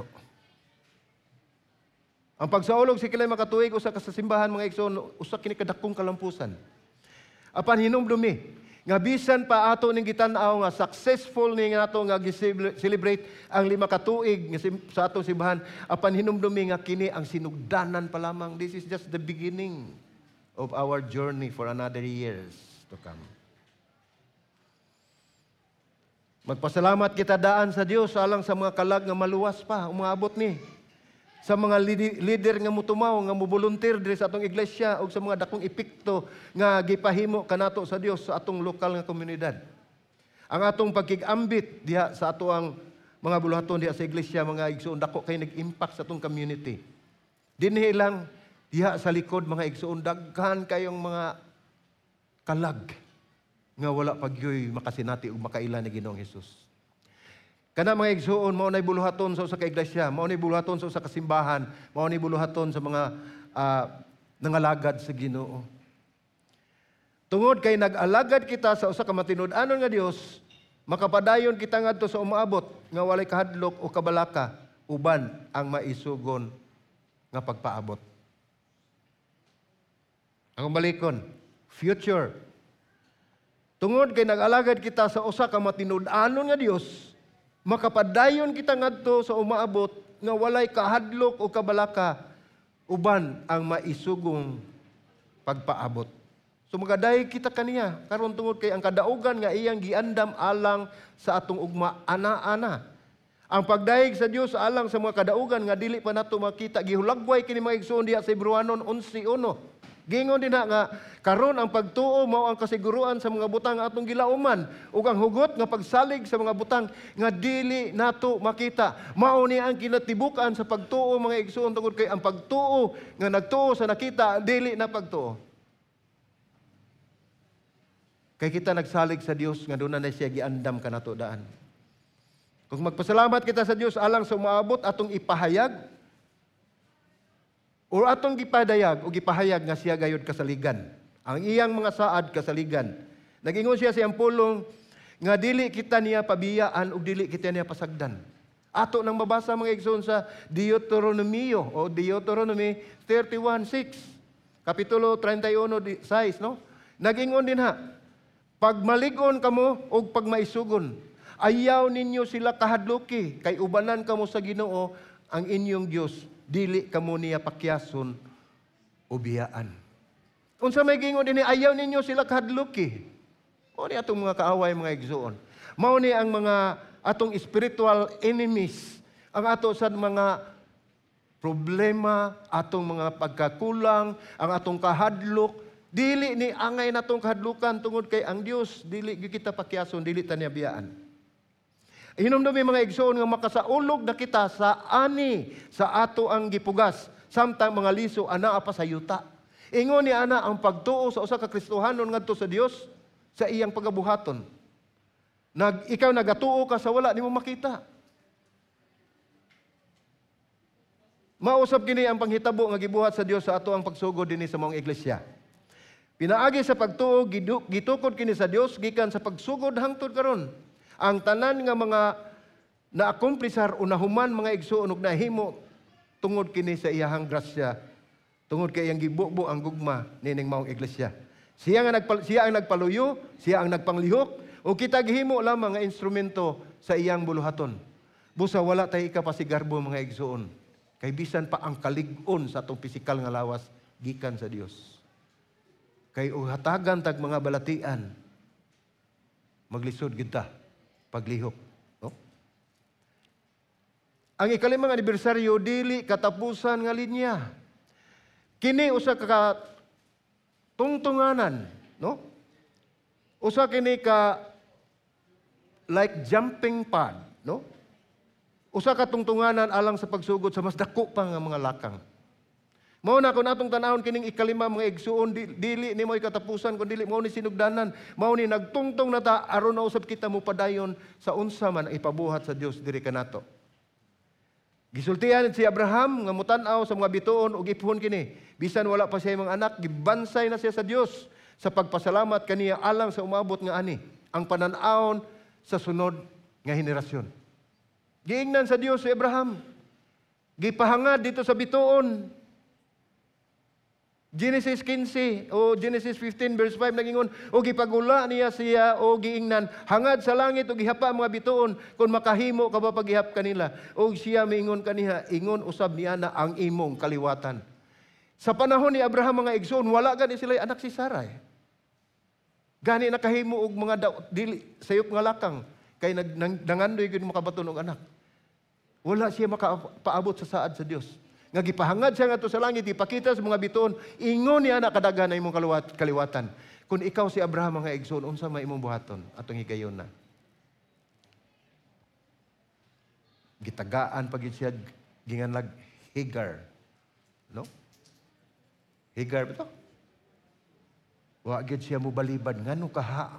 Ang pagsaulog si kilay makatuig usa ka sa simbahan mga igsoon, usa kini kadakong kalampusan. Apan hinumdumi nga bisan pa ato ning gitan-aw nga successful ni nga ato nga gi-celebrate ang lima ka tuig nga sa atong simbahan, apan hinumdumi nga kini ang sinugdanan pa lamang. This is just the beginning of our journey for another years to come. Magpasalamat kita daan sa Dios alang sa mga kalag nga maluwas pa umaabot ni. Sa mga leader nga mutumaw, nga mubuluntir diri sa atong iglesia o sa mga dakong epekto nga gipahimo kanato sa Dios sa atong lokal nga komunidad. Ang atong pagkigambit diha sa ato ang mga buluhaton diha sa iglesia, mga igsoon, dako kay nag-impact sa atong community. Dinhi lang diha sa likod mga igsoon, daghan kayong mga kalag nga wala pagyoy makasinati ug makaila ni Ginoong Hesus. Kana mga igsoon, mao nay buluhaton sa usa ka iglesia, mao nay buluhaton sa usa ka simbahan, mao nay buluhaton sa mga uh, nangalagad sa Ginoo. Tungod kay nag-alagad kita sa usa ka matinud-anon nga Dios, makapadayon kita ngadto sa umaabot nga walay kahadlok o kabalaka uban ang maisugon nga pagpaabot. Ang balikon, future. Tungod kay nag-alagad kita sa usa ka matinud-anon nga Dios, makapadayon kita ngadto sa umaabot nga walay kahadlok o kabalaka uban ang maisugong pagpaabot. So magaday kita kaniya karon tungod kay ang kadaugan nga iyang giandam alang sa atong ugma ana-ana. Ang pagdaig sa Dios alang sa mga kadaugan nga dili pa nato makita, gihulagway kini mga igsoon diha sa Hebrewanon eleven one. Gingon din na nga karon ang pagtuo mao ang kasiguruan sa mga butang nga atong gilauman ug ang hugot nga pagsalig sa mga butang nga dili nato makita. Mao ni ang kinatibukan sa pagtuo mga igsoon tungod kay ang pagtuo nga nagtuo sa nakita dili na pagtuo. Kay kita nagsalig sa Dios nga doon na siya giandam kanato daan. Kung magpasalamat kita sa Dios alang sa umaabot atong ipahayag o atong gipadayag o gipahayag nga siya gayud kasaligan. Ang iyang mga saad kasaligan. Nagingon siya siyang pulong nga dili kita niya pabiyaan o dili kita niya pasagdan. Ato nang mabasa mga igsoon sa Deuteronomio o Deuteronomy thirty-one six. Kapitulo thirty-one six, no? Nagingon din ha, pag maligon kamo o pag maisugon, ayaw ninyo sila kahadluki, kay ubanan kamo sa Ginoo ang inyong Dios. Dili kamo niya pakyason o biyaan. Unsa may gingon dinhi, ayaw ninyo sila kahadluki. Mao ni atong mga kaaway mga igsoon. Mao ni ang mga atong spiritual enemies, ang ato sa mga problema, atong mga pagkakulang, ang atong kahadlok, dili ni angay natong kahadlukan tungod kay ang Dios dili gyud kita pakyason, dili ta niya biyaan. Hinumdumi mga igsoon nga makasaulog na kita sa ani sa ato ang gipugas samtang mga liso anaa pa sa yuta. Ingon ni ana ang pagtuo sa usa ka Kristohanon ngadto sa Dios sa iyang pagabuhaton. Nag ikaw nagatuo ka sa wala nimo makita. Mausab kini ang panghitabo nga gibuhat sa Dios sa ato ang pagsugod dinhi sa mga iglesia. Pinaagi sa pagtuo gitukod kini sa Dios gikan sa pagsugod hangtod karon. Ang tanan nga mga na-accomplishar o nahuman mga igsoon ug nahimo tungod kini sa iyahang grasya, tungod kay iyang gibubo ang gugma nining maong iglesia. Siya nga nagpal siya ang nagpaluyo, siya ang nagpanglihok, o kita gihimo lamang nga instrumento sa iyang buluhaton. Busa wala tay ikapasigarbo mga igsoon. Kay bisan pa ang kalig-on sa atong pisikal nga lawas gikan sa Dios. Kay uhatagan tag mga balatian, maglisod kita paglihok. No? Ang ikalimang anibersaryo dili katapusan nga linya. Kini usa ka tungtunganan, no? Usa kini ka like jumping pad, no? Usa ka tungtunganan alang sa pagsugod sa mas dako pa nga mga lakang. Mao na kung atong tanawon kining ikalima mga igsuon, dili ni mo'y katapusan kun dili mao ni sinugdanan, mao ni nagtungtong na ta aron na usab kita mo padayon sa unsa man ipabuhat sa Dios diri kanato. Gisultihan si Abraham nga mutan-aw sa mga bituon ug ipuhon kini, bisan wala pa siya mga anak, gibansay na siya sa Dios sa pagpasalamat kaniya alang sa umabot nga ani ang panan-awon sa sunod nga henerasyon. Giingnan sa Dios si Abraham, gipahangad dito sa bituon. Genesis fifteen o Genesis fifteen verse five nagingon, o gipagula niya siya o giingnan hangad sa langit o gihapa ang mga bituon kung makahimo ka ba paghihap kanila. O siya miingon kaniha, ingon usab niya na ang imong kaliwatan. Sa panahon ni Abraham mga igsoon, wala gani sila anak si Sarai. Gani nakahimo og mga daw, dili sayop nga lakang kay nag nangandoy gyud makabaton og anak. Wala siya makapaabot sa saad sa Dios. Nga gipahangad siya ngadto sa langit, ipakita sa mga bituon, ingon niya na kadaghan na imong kaliwat, kaliwatan. Kung ikaw si Abraham mga igsoon, unsa may imong buhaton atong higayon na. Gitagaan pagid siya ginganlag Hagar. No? Hagar bitaw. Wa gid siya mobalibad ngano kaha.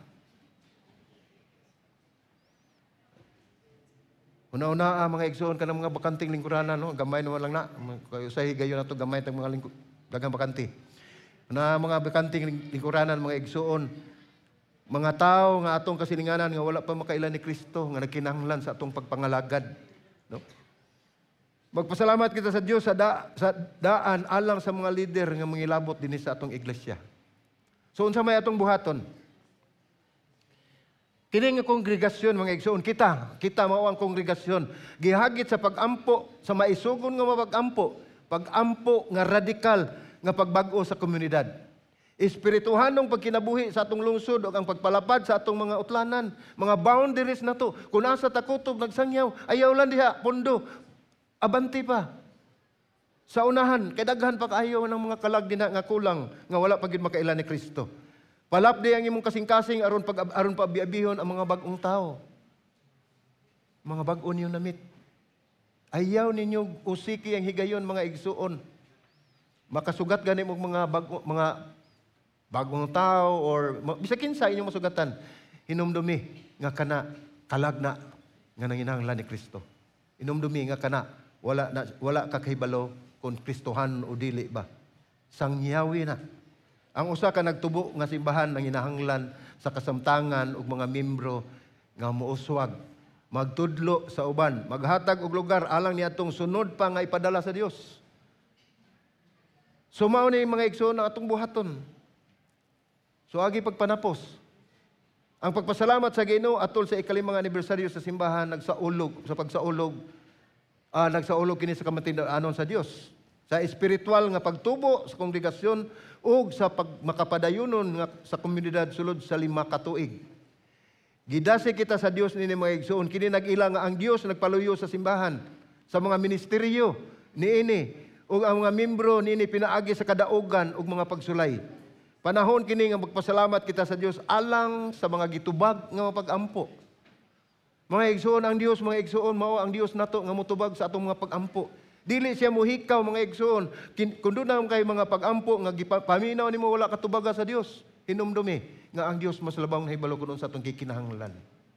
Una-una ah, mga igsoon ka ng mga bakanting lingkuranan, no? Gamay naman lang na. Kayo sa higayon na ito, gamay ng mga lingkur, dagang bakanti. Na mga bakanting lingkuranan, mga igsoon, mga tao nga atong kasilinganan nga wala pa makailan ni Kristo, nga nagkinahanglan sa atong pagpangalagad. No? Magpasalamat kita sa Dios sa, da, sa daan alang sa mga leader nga mangilabot din sa atong iglesia. So unsa may atong buhaton? Kini nga kongregasyon mga igsoon, kita, kita mao ang kongregasyon. Gihagit sa pagampo, sa maisugon nga mapagampo, pagampo nga radikal nga pagbag-o sa komunidad. Espirituhanong pagkinabuhi sa atong lungsod o ang pagpalapad sa atong mga utlanan, mga boundaries na to. Kung asa takutob nagsangyaw, ayaw lang diha, pondo, abanti pa. Sa unahan, kay daghan pa kaayo ng mga kalag din nga kulang, nga wala pagid makailan ni Kristo. Palapdi ang imong kasing-kasing aron pag aron pa biabihon ang mga bag-ong tao. Mga bag-on yung namit. Ayaw ninyo usiki ang higayon mga igsuon. Makasugat gani mo mga bag mga bagong tao or bisag kinsa inyong masugatan, hinumdumi nga kana kalagna nga nanginahanglan ni Kristo. Hinumdumi nga kana wala na, wala ka kahibalo kung Kristohan o dili ba. Sangyawi na. Ang usa ka nagtubo nga simbahan nanginahanglan sa kasamtangan ug mga membro nga muuswag, magtudlo sa uban, maghatag og lugar alang niadtong sunod pa nga ipadala sa Dios. Sumaw ni mga igsoon ang atong buhaton. So agi pagpanapos. Ang pagpasalamat sa Ginoo atol sa ikalimang anibersaryo sa simbahan nagsaulog sa pagsaulog ah, nagsaulog kini sa kamatindaanon sa Dios. Sa espiritual nga pagtubo sa kongregasyon ug sa pagmakapadayonon nga sa komunidad sulod sa lima ka tuig. Gidasi kita sa Dios nini mga igsoon kini nag-ila nga ang Dios nagpaluyo sa simbahan sa mga ministeryo niini ug ang mga membro niini pinaagi sa kadaugan ug mga pagsulay. Panahon kini nga magpasalamat kita sa Dios alang sa mga gitubag nga pag-ampo. Mga igsoon ang Dios, mga igsoon mao ang Dios nato nga motubag sa atong mga pag-ampo. Dili siya muhikaw mga igsoon. Kun dunay kay mga pag-ampo nga gipaminaw nimo wala katubaga sa Dios. Hinumdumi nga ang Dios mas labang nahibalo kuno sa atong kikinahanglan.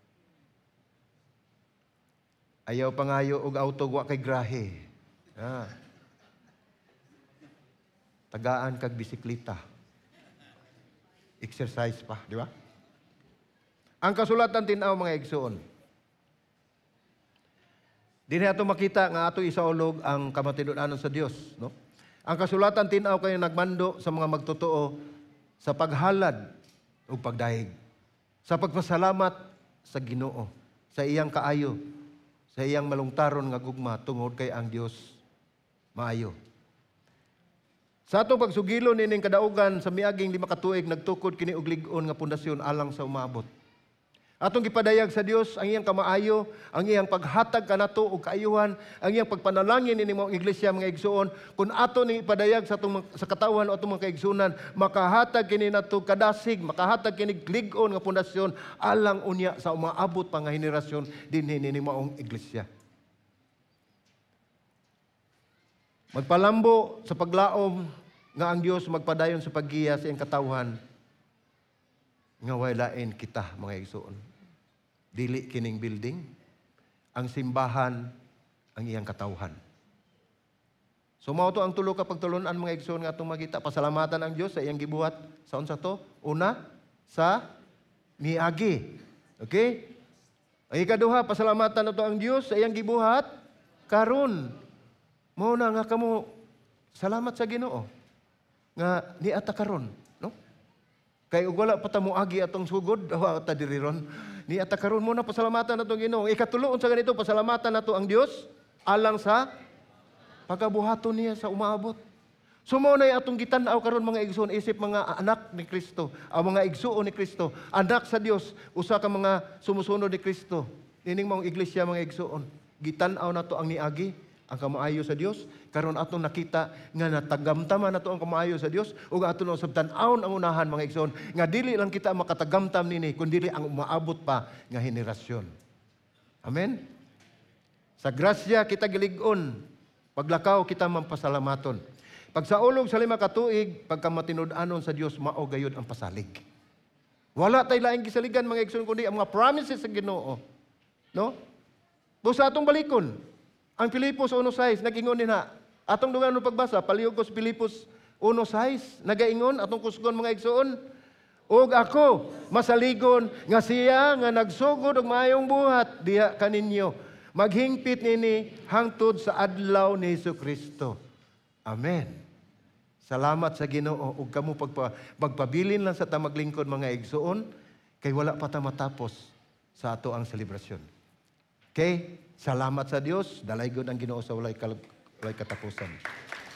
Ayaw pangayo og auto wa kay grahe. Ah. Tagaan kag bisikleta. Exercise pa, di ba? Ang kasulatan tinaw mga igsoon. Dinhi ato makita nga ato isaulog ang kamatinud-anon sa Dios, no? Ang kasulatan tinaw kay nagmando sa mga magtotoo sa paghalad ug pagdahig, sa pagpasalamat sa Ginoo, sa iyang kaayo, sa iyang malungtaron nga gugma tungod kay ang Dios maayo. Sa atong pagsugilon nining kadaugan sa miaging lima ka tuig nagtukod kini og lig-on nga pundasyon alang sa umabot. Atong gipadayag sa Dios ang iyang kamaayo, ang iyang paghatag kanato og kaayuhan, ang iyang pagpanalangin nining mga iglesia mga igsuon, kun ato ning ipadayag sa atong sa katawan o atong mga kaigsunan, makahatag kini nato kadasig, makahatag kini lig-on nga pundasyon alang unya sa umaabot pa nga henerasyon dinhi nining maong iglesia. Magpalambo sa paglaom nga ang Dios magpadayon sa paggiya sa iyang katawhan nga walain kita mga igsoon. Dili kining building, ang simbahan ang iyang katawhan. So mao to ang tulo ka pagtulunan mga igsoon nga atong makita. Pasalamatan ang Dios sa iyang gibuhat sa unsa to? Una, sa miagi. Okay? Ang ikaduha, pasalamatan nato ang Dios sa iyang gibuhat karon. Mao na nga kamo salamat sa Ginoo nga niata karon, no? Kay ug wala pa ta moagi atong sugod, wa ta diri ron. Niata karon mo na pasalamatan nato ang Ginoo. Ikatulo unsa ganito pasalamatan nato ang Dios alang sa pagabuhaton niya sa umaabot. Sumo na atong gitan-aw karon mga igsoon isip mga anak ni Kristo, ang mga igsuon ni Kristo, anak sa Dios, usa ka mga sumusunod ni Kristo. Nining mga iglesia mga igsuon, gitan-aw nato ang niagi ang kamaayo sa Dios, karon atong nakita nga natagamtaman nato ang kamaayo sa Dios ug aton usab tan-awon ang unahan mga igsoon nga dili lang kita makatagamtam nini kundi ang umaabot pa nga henerasyon. Amen. Sa grasya kita gilig-on, paglakaw kita mampasalamaton. Pagsaulog sa lima ka tuig, pagkamatinud-anon sa Dios mao gayud ang pasalig. Wala tay laing gisaligan mga igsoon kundi ang mga promises sa Ginoo. No? Busa atong balikon. Ang Filipos one size, nag-ingon din ha. Atong dungan ng pagbasa, palihog ko sa Filipos one size, nag-ingon, atong kusgon mga igsoon. Og ako, masaligon, nga siya, nga nagsugod og maayong buhat, diha kaninyo. Maghingpit nini, hangtod sa adlaw ni Jesucristo. Amen. Salamat sa Ginoo ug kamo pagpa, pagpabilin lang sa tamaglingkod mga igsoon, kay wala pa ta matapos sa ato ang selebrasyon. Okay? Salamat sa Dios, dalaygon ang Ginoo sa walay, walay katapusan.